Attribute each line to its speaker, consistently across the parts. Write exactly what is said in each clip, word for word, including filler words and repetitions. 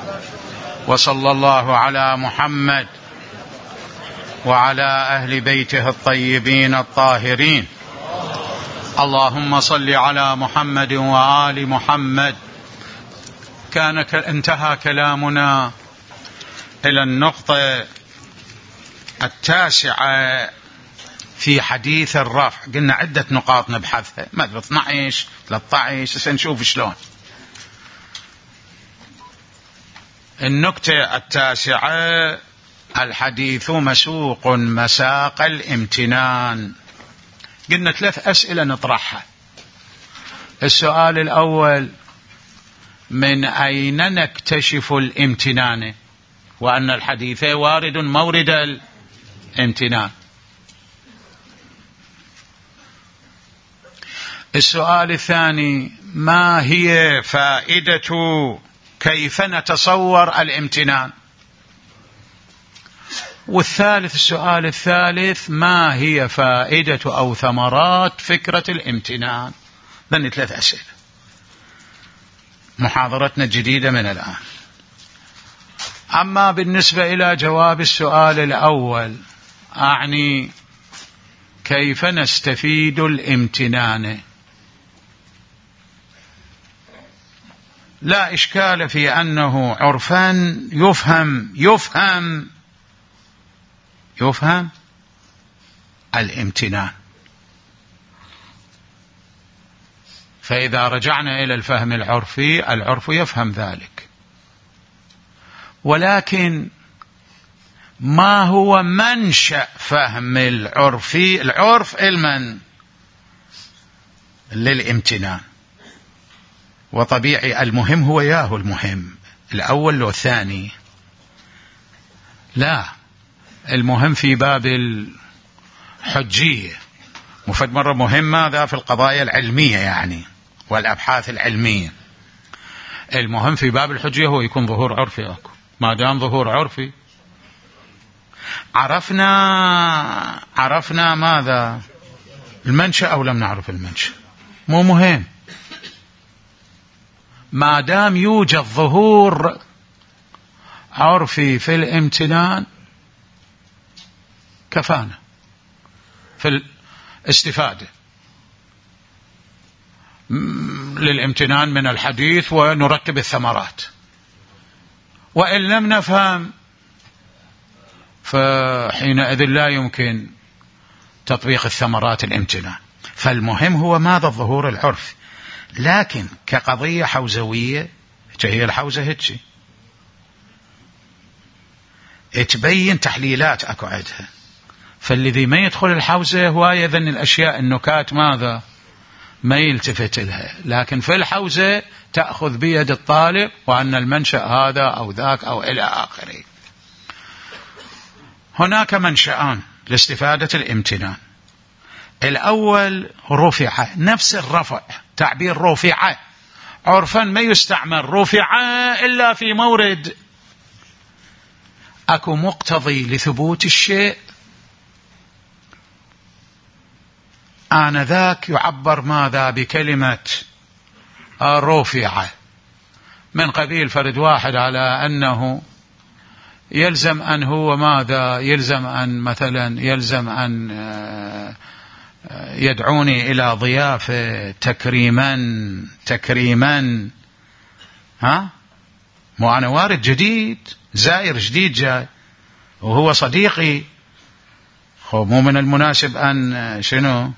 Speaker 1: وصلى الله على محمد وعلى أهل بيته الطيبين الطاهرين. اللهم صل على محمد وآل محمد. كان انتهى كلامنا إلى النقطة التاسعة في حديث الرفع. قلنا عدة نقاط نبحثها، مثل اثني عشر ثلاثة عشر، سنشوف شلون. النقطة التاسعة: الحديث مسوق مساق الامتنان. قلنا ثلاث أسئلة نطرحها. السؤال الأول: من أين نكتشف الامتنان وأن الحديث وارد مورد الامتنان؟ السؤال الثاني: ما هي فائدة كيف نتصور الامتنان؟ والثالث السؤال الثالث: ما هي فائدة أو ثمرات فكرة الامتنان؟ ذني ثلاث أسئلة. محاضرتنا الجديدة من الآن. أما بالنسبة إلى جواب السؤال الأول، أعني كيف نستفيد الامتنان، لا إشكال في أنه عرفا يفهم يفهم يفهم الامتنان. فإذا رجعنا إلى الفهم العرفي، العرف يفهم ذلك، ولكن ما هو منشأ فهم العرفي العرف علما للامتنان؟ وطبيعي المهم هو ياهو المهم الأول لو الثاني، لا، المهم في باب الحجية. مفد مرة مهم هذا في القضايا العلمية يعني والأبحاث العلمية. المهم في باب الحجية هو يكون ظهور عرفي أكو. ما دام ظهور عرفي عرفنا عرفنا ماذا المنشأ أو لم نعرف المنشأ، مو مهم. ما دام يوجد ظهور عرفي في الامتنان كفانا في الاستفادة للامتنان من الحديث ونرتب الثمرات. وإن لم نفهم فحينئذ لا يمكن تطبيق الثمرات الامتنان. فالمهم هو ماذا الظهور العرفي. لكن كقضية حوزوية، هي الحوزة هيك تبين تحليلات أكو عدها. فالذي ما يدخل الحوزة هو يظن الأشياء النكات ماذا ما يلتفت لها، لكن في الحوزة تأخذ بيد الطالب وأن المنشأ هذا أو ذاك أو إلى آخره. هناك منشأان لاستفادة الامتنان. الأول رفع، نفس الرفع، تعبير رفع عرفا ما يستعمل رفع إلا في مورد أكو مقتضي لثبوت الشيء، آنذاك يعبر ماذا بكلمة رفع، من قبيل فرد واحد على أنه يلزم أن هو ماذا يلزم أن مثلا يلزم أن يدعوني إلى ضيافة تكريما تكريما ها مو أنا وارد جديد زائر جديد جاي وهو صديقي، هو مو من المناسب أن شنو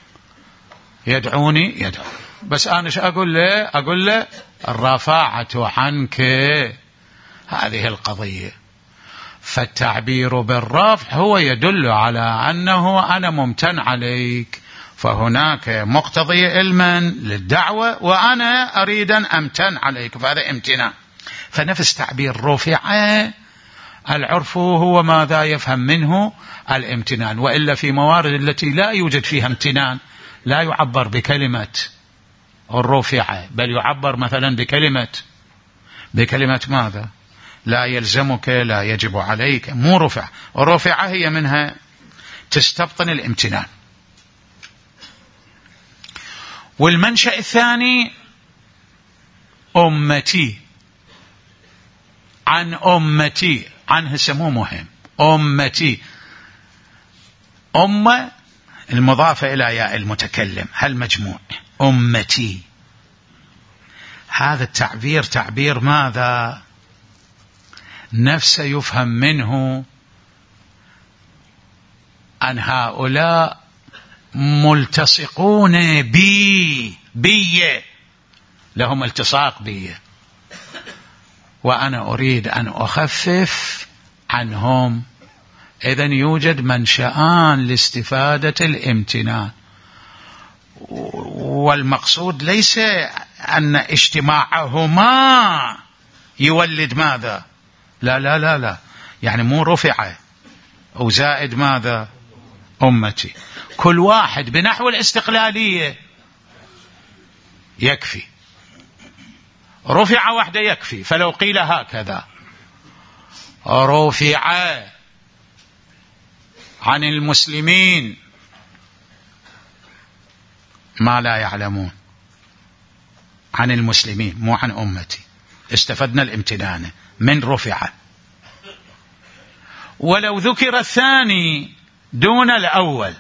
Speaker 1: يدعوني يدعو. بس أنا ايش أقول له أقول له الرفاعة عنك، هذه القضية. فالتعبير بالرفع هو يدل على أنه أنا ممتن عليك، فهناك مقتضي علما للدعوة وأنا أريد أن أمتن عليك، فهذا امتنان. فنفس تعبير رفع العرف هو ماذا يفهم منه الامتنان. وإلا في موارد التي لا يوجد فيها امتنان لا يعبر بكلمة الرفع، بل يعبر مثلا بكلمة بكلمة ماذا لا يلزمك لا يجب عليك، مو رفع. الرفع هي منها تستبطن الامتنان. والمنشأ الثاني أمتي، عن أمتي، عنه سمو مهم، أمتي، أمة المضافة إلى ياء المتكلم، هل مجموع أمتي. هذا التعبير تعبير ماذا؟ نفسه يفهم منه أن هؤلاء ملتصقون بي بي لهم التصاق بي، وأنا أريد أن أخفف عنهم. إذن يوجد منشآن لاستفادة الامتنان، والمقصود ليس أن اجتماعهما يولد ماذا؟ لا لا لا لا، يعني مو رفع أو زائد ماذا؟ أمتي. كل واحد بنحو الاستقلالية يكفي، رفع واحدة يكفي. فلو قيل هكذا رفع عن المسلمين ما لا يعلمون، عن المسلمين مو عن أمتي، استفدنا الامتنان من رفع. ولو ذكر الثاني دون الأول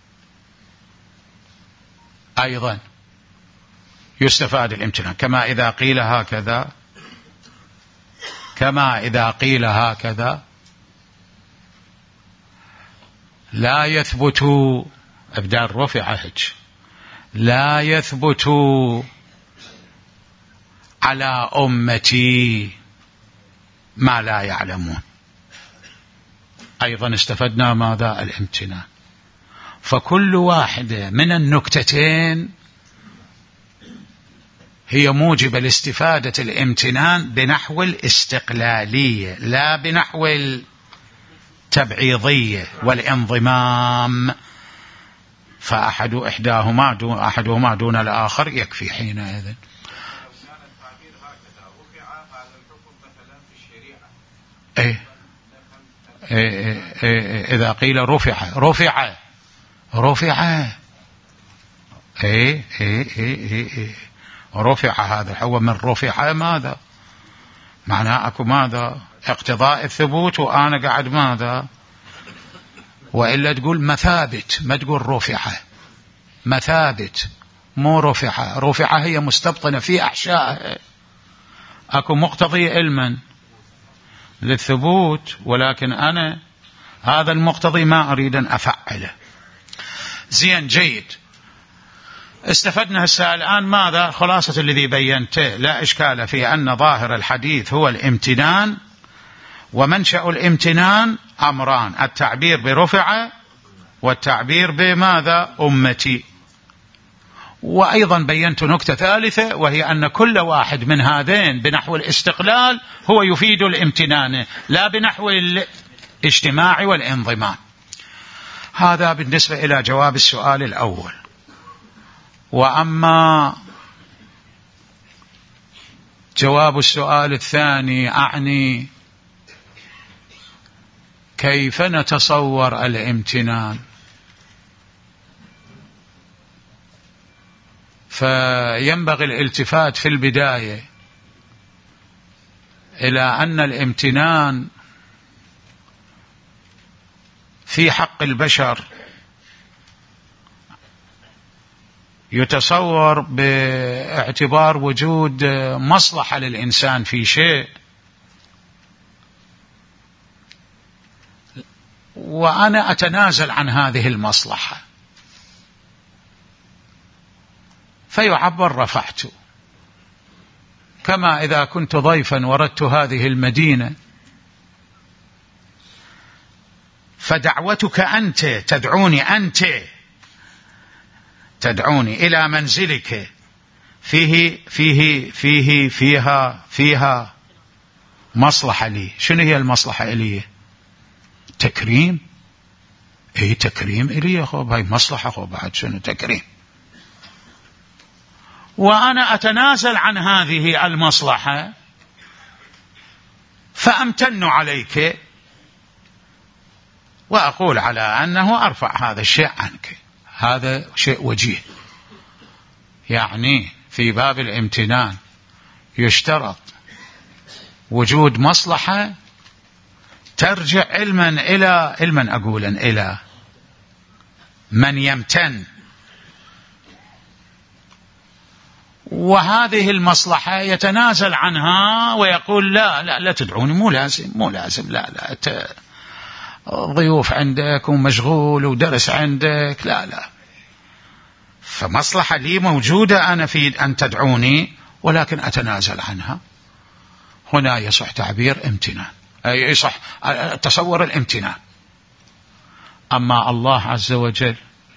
Speaker 1: أيضا يستفاد الامتنان، كما إذا قيل هكذا، كما إذا قيل هكذا لا يثبت أبدال رفع هج، لا يثبت على أمتي ما لا يعلمون، أيضا استفدنا ماذا؟ الامتنان. فكل واحدة من النكتتين هي موجبة لاستفادة الامتنان بنحو الاستقلالية لا بنحو التبعيضية والانضمام. فأحد إحداهما دون أحدهما دون الآخر يكفي حينئذ. إيه إيه إيه إذا قيل رفع رفع رفع إيه إيه إيه إيه رفع، هذا هو من رفع ماذا؟ معناه أكو ماذا؟ اقتضاء الثبوت، وأنا قاعد ماذا؟ وإلا تقول مثابت، ما تقول رفع، مثابت مو رفع. رفع هي مستبطنة في أحشائها، أكو مقتضي علما للثبوت، ولكن أنا هذا المقتضي ما أريد أن أفعله. زين جيد، استفدنا هسه الآن ماذا؟ خلاصة الذي بينته، لا إشكال في أن ظاهر الحديث هو الامتنان، ومنشأ الامتنان أمران: التعبير برفع والتعبير بماذا؟ أمتي. وأيضا بينت نكتة ثالثة، وهي أن كل واحد من هذين بنحو الاستقلال هو يفيد الامتنان لا بنحو الاجتماع والانضمام. هذا بالنسبة إلى جواب السؤال الأول. وأما جواب السؤال الثاني، أعني كيف نتصور الامتنان؟ فينبغي الالتفات في البداية إلى أن الامتنان في حق البشر يتصور باعتبار وجود مصلحة للإنسان في شيء، وأنا أتنازل عن هذه المصلحة، فيعبر رفعت. كما إذا كنت ضيفا وردت هذه المدينة، فدعوتك أنت تدعوني، أنت تدعوني إلى منزلك فيه فيه فيه فيها فيها مصلحة لي. شنو هي المصلحة لي؟ تكريم. اي تكريم إلي يا خو، هاي مصلحة خو، بعد شنو تكريم؟ وأنا أتنازل عن هذه المصلحة فأمتن عليك، وأقول على أنه أرفع هذا الشيء عنك. هذا شيء وجيه. يعني في باب الامتنان يشترط وجود مصلحة ترجع علما إلى علما أقولا إلى من يمتن، وهذه المصلحة يتنازل عنها ويقول لا لا لا تدعوني، مو لازم مو لازم لا لا ضيوف عندك ومشغول ودرس عندك، لا لا، فمصلحة لي موجودة أنا في أن تدعوني ولكن أتنازل عنها. هنا يصح تعبير امتنان، أي يصح تصور الامتنان. أما الله عز وجل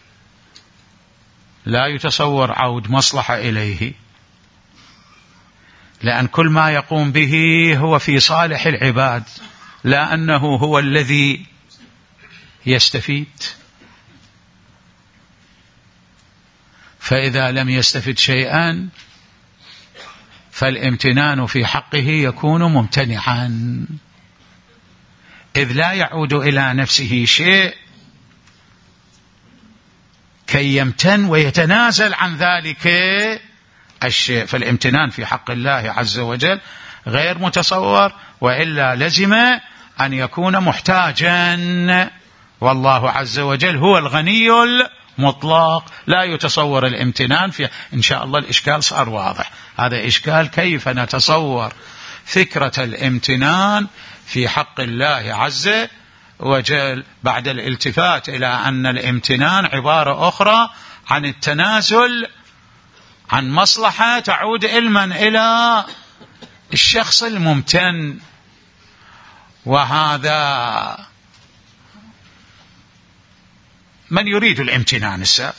Speaker 1: لا يتصور عود مصلحة إليه، لأن كل ما يقوم به هو في صالح العباد، لا أنه هو الذي يستفيد. فإذا لم يستفد شيئا فالامتنان في حقه يكون ممتنعا، إذ لا يعود إلى نفسه شيء كي يمتن ويتنازل عن ذلك الشيء. فالامتنان في حق الله عز وجل غير متصور، وإلا لزم أن يكون محتاجا، والله عز وجل هو الغني المطلق، لا يتصور الامتنان في. إن شاء الله الإشكال صار واضح. هذا إشكال كيف نتصور فكرة الامتنان في حق الله عز وجل بعد الالتفات إلى أن الامتنان عبارة أخرى عن التنازل عن مصلحة تعود علما إلى الشخص الممتن. وهذا من يريد الامتنان السابق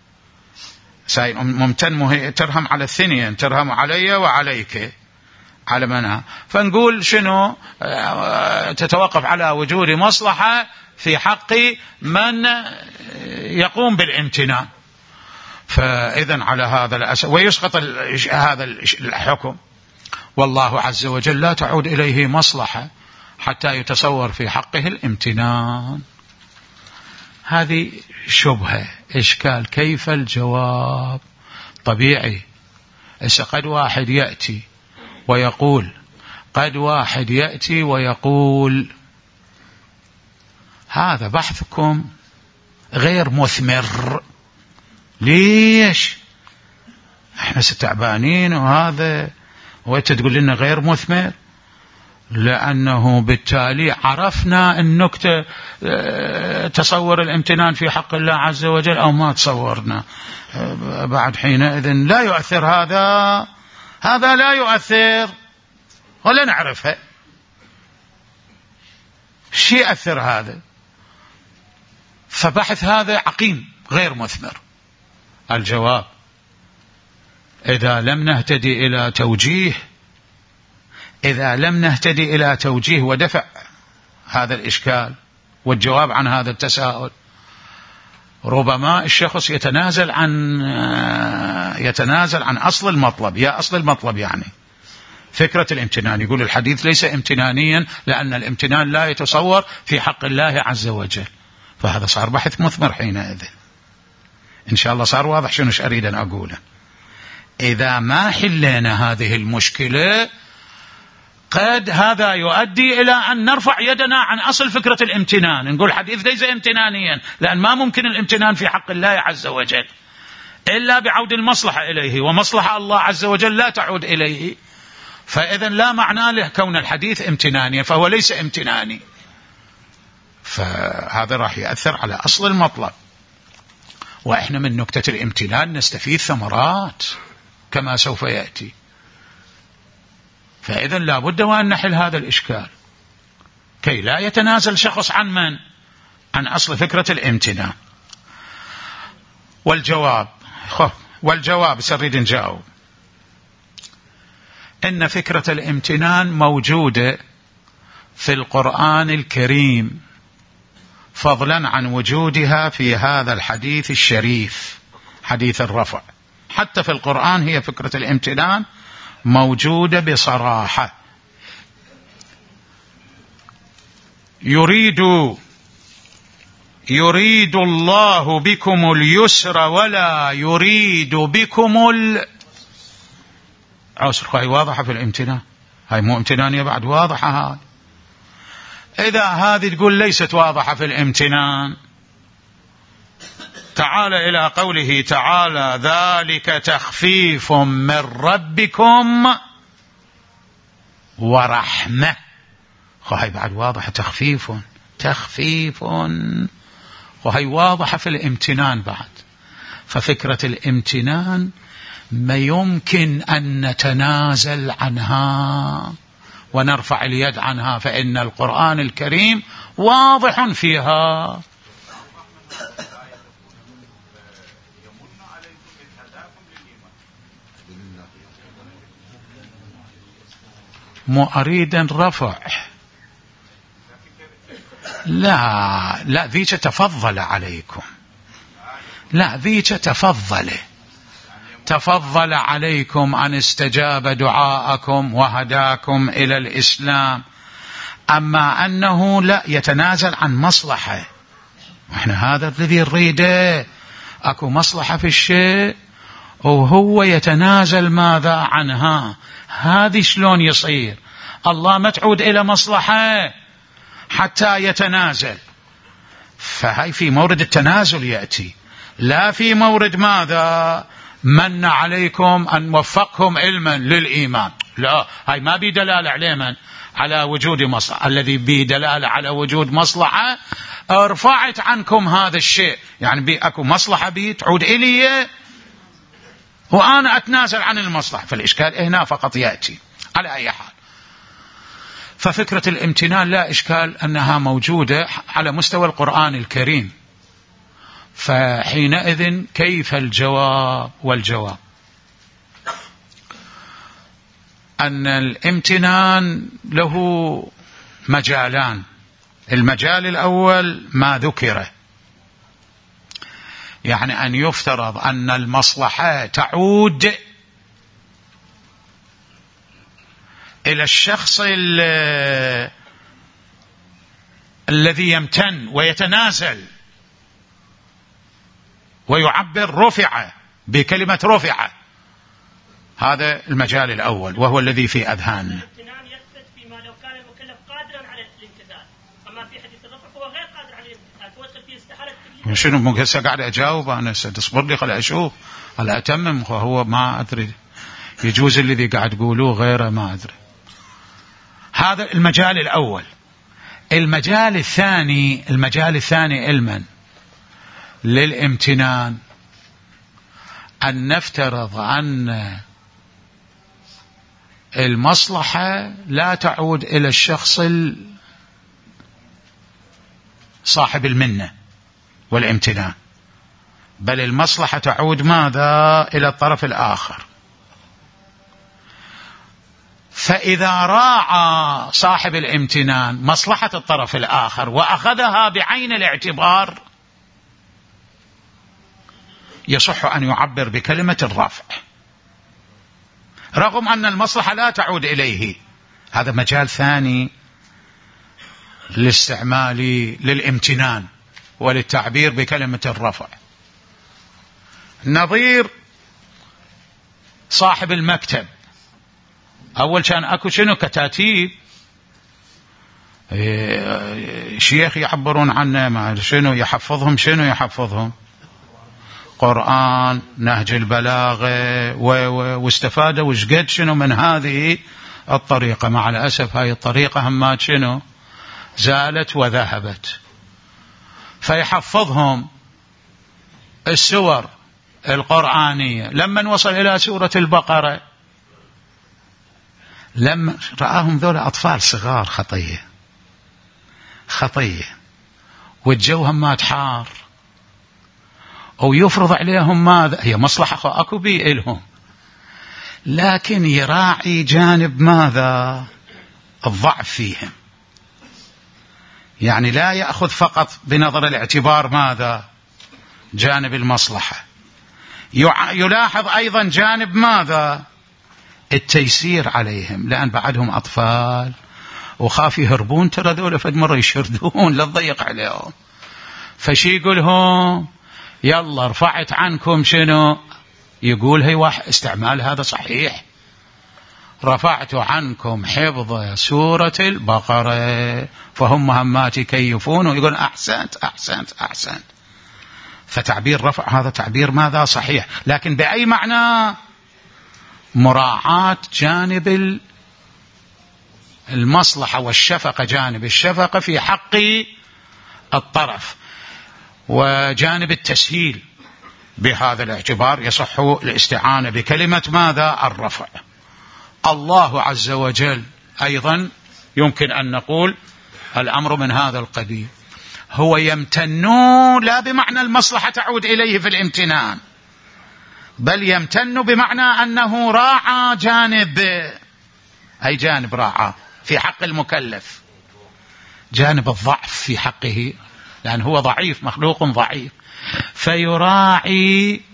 Speaker 1: ممتن ترهم على الثنين، ترهم علي وعليك على منها، فنقول شنو تتوقف على وجود مصلحة في حق من يقوم بالامتنان. فإذا على هذا الأساس ويسقط هذا الحكم، والله عز وجل لا تعود إليه مصلحة حتى يتصور في حقه الامتنان. هذه شبهة إشكال. كيف الجواب؟ طبيعي. إذا قد واحد يأتي ويقول قد واحد يأتي ويقول هذا بحثكم غير مثمر. ليش؟ احنا ستعبانين وهذا وانت تقول لنا غير مثمر؟ لأنه بالتالي عرفنا النكتة، تصور الامتنان في حق الله عز وجل أو ما تصورنا. بعد حينئذ لا يؤثر هذا، هذا لا يؤثر ولا نعرفها. شو يأثر هذا؟ فبحث هذا عقيم غير مثمر. الجواب: إذا لم نهتدي إلى توجيه إذا لم نهتدي إلى توجيه ودفع هذا الإشكال والجواب عن هذا التساؤل، ربما الشخص يتنازل عن يتنازل عن أصل المطلب. يا أصل المطلب يعني فكرة الامتنان. يقول الحديث ليس امتنانيا لأن الامتنان لا يتصور في حق الله عز وجل. فهذا صار بحث مثمر حينئذ. إن شاء الله صار واضح شنو أريد أن أقوله. إذا ما حلينا هذه المشكلة قد هذا يؤدي إلى أن نرفع يدنا عن أصل فكرة الامتنان، نقول حديث ليس امتنانيا لأن ما ممكن الامتنان في حق الله عز وجل إلا بعود المصلحة إليه، ومصلحة الله عز وجل لا تعود إليه، فإذا لا معنى له كون الحديث امتنانيا، فهو ليس امتناني. فهذا راح يأثر على أصل المطلب، وإحنا من نكتة الامتنان نستفيد ثمرات كما سوف يأتي. فإذا لا بد وأن نحل هذا الإشكال كي لا يتنازل شخص عن من؟ عن أصل فكرة الامتنان. والجواب خف والجواب سريد نجاوب إن فكرة الامتنان موجودة في القرآن الكريم فضلا عن وجودها في هذا الحديث الشريف حديث الرفع. حتى في القرآن هي فكرة الامتنان موجودة بصراحة. يريد يريد الله بكم اليسر ولا يريد بكم العسر. هاي واضحة في الامتنان. هاي مو امتنانية بعد واضحة هاي. إذا هذه تقول ليست واضحة في الامتنان، تعال إلى قوله تعالى ذلك تخفيف من ربكم ورحمة، وهي بعد واضحة تخفيف تخفيف، وهي واضحة في الامتنان بعد. ففكرة الامتنان ما يمكن أن نتنازل عنها ونرفع اليد عنها، فإن القرآن الكريم واضح فيها. مو أريد الرفع، لا لا ذيك تفضل عليكم، لا ذيك تفضل تفضل عليكم أن استجاب دعاءكم وهداكم إلى الإسلام. أما أنه لا يتنازل عن مصلحة، وإحنا هذا الذي نريده، أكو مصلحة في الشيء وهو يتنازل ماذا عنها، هذه شلون يصير؟ الله ما تعود إلى مصلحة حتى يتنازل، فهي في مورد التنازل يأتي، لا في مورد ماذا من عليكم أن وفقهم علما للإيمان، لا، هاي ما بدلالة عليه من على وجود مصلحة. الذي بدلالة على وجود مصلحة ارفعت عنكم هذا الشيء، يعني بي أكو مصلحة بي تعود إلي وأنا أتنازل عن المصلحة، فالإشكال هنا فقط يأتي. على أي حال، ففكرة الامتنان لا إشكال أنها موجودة على مستوى القرآن الكريم. فحينئذ كيف الجواب؟ والجواب أن الامتنان له مجالان. المجال الأول ما ذكره، يعني أن يفترض أن المصلحة تعود إلى الشخص الذي يمتن ويتنازل ويعبر رفع بكلمة رفع، هذا المجال الأول وهو الذي في أذهاننا.
Speaker 2: الامتنان يثبت فيما لو كان المكلف قادرا على الامتثال، أما في حديث الرفع هو غير قادر على الامتثال، توصل فيه استحالة.
Speaker 1: شنو مو هسه قاعد أجاوب أنا، تصبر لي خل أشوف خل أتمم، هو ما أدري يجوز الذي قاعد تقولوه غيره ما أدري. هذا المجال الأول. المجال الثاني، المجال الثاني علما للامتنان، أن نفترض أن المصلحة لا تعود إلى الشخص صاحب المنة والامتنان، بل المصلحة تعود ماذا؟ إلى الطرف الآخر. فإذا راعى صاحب الامتنان مصلحة الطرف الآخر وأخذها بعين الاعتبار، يصح أن يعبر بكلمة الرفع رغم أن المصلحة لا تعود إليه. هذا مجال ثاني للاستعمال للامتنان وللتعبير بكلمة الرفع. نظير صاحب المكتب، أول كان أكو شنو كتاتيب شيخ يعبرون عنه، ما شنو يحفظهم، شنو يحفظهم قرآن، نهج البلاغة، واستفادوا وش قد شنو من هذه الطريقة. مع الأسف هاي الطريقة همات شنو زالت وذهبت، فيحفظهم السور القرآنية. لما وصل إلى سورة البقرة، لما رآهم ذولا أطفال صغار خطية خطية والجو همات حار، أو يفرض عليهم ماذا، هي مصلحة أكو بي إلهم، لكن يراعي جانب ماذا؟ الضعف فيهم، يعني لا يأخذ فقط بنظر الاعتبار ماذا؟ جانب المصلحة، يلاحظ أيضا جانب ماذا؟ التيسير عليهم، لأن بعدهم أطفال وخاف يهربون، ترى ذولا فد مرة يشردون لا تضيق عليهم. فشي يقولهم يلا رفعت عنكم شنو، يقول هي واحد استعمال هذا صحيح، رفعت عنكم حفظ سورة البقرة فهم مهمات يكيفون ويقول أحسنت أحسنت أحسنت. فتعبير رفع هذا تعبير ماذا صحيح، لكن بأي معنى؟ مراعاة جانب المصلحة والشفقة، جانب الشفقة في حق الطرف وجانب التسهيل. بهذا الاعتبار يصح الاستعانة بكلمة ماذا؟ الرفع. الله عز وجل أيضا يمكن أن نقول الأمر من هذا القبيل، هو يمتن لا بمعنى المصلحة تعود إليه في الامتنان، بل يمتن بمعنى أنه راعى جانب، أي جانب راعى في حق المكلف، جانب الضعف في حقه، لأن هو ضعيف، مخلوق ضعيف، فيراعي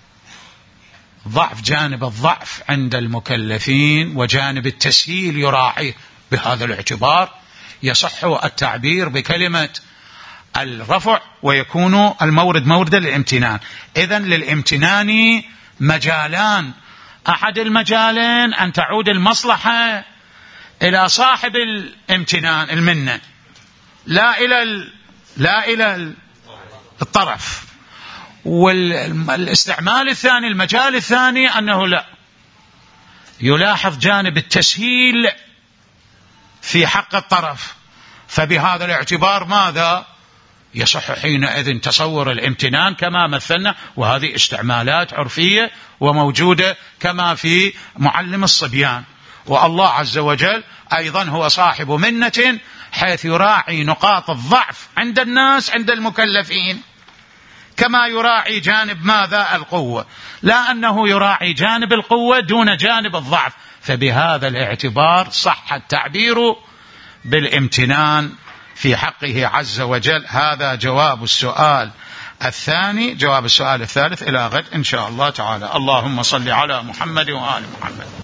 Speaker 1: ضعف، جانب الضعف عند المكلفين وجانب التسهيل يراعيه. بهذا الاعتبار يصح التعبير بكلمة الرفع ويكون المورد مورد الامتنان. إذن للامتنان مجالان، أحد المجالين أن تعود المصلحة إلى صاحب الامتنان المنة، لا إلى ال... لا إلى الطرف. والاستعمال الثاني، المجال الثاني، أنه لا يلاحظ جانب التسهيل في حق الطرف. فبهذا الاعتبار ماذا؟ يصح حينئذ تصور الامتنان كما مثلنا، وهذه استعمالات عرفية وموجودة كما في معلم الصبيان. والله عز وجل أيضا هو صاحب منة، حيث يراعي نقاط الضعف عند الناس عند المكلفين، كما يراعي جانب ماذا؟ القوة، لا أنه يراعي جانب القوة دون جانب الضعف. فبهذا الاعتبار صح التعبير بالامتنان في حقه عز وجل. هذا جواب السؤال الثاني. جواب السؤال الثالث إلى غد إن شاء الله تعالى. اللهم صل على محمد وآل محمد.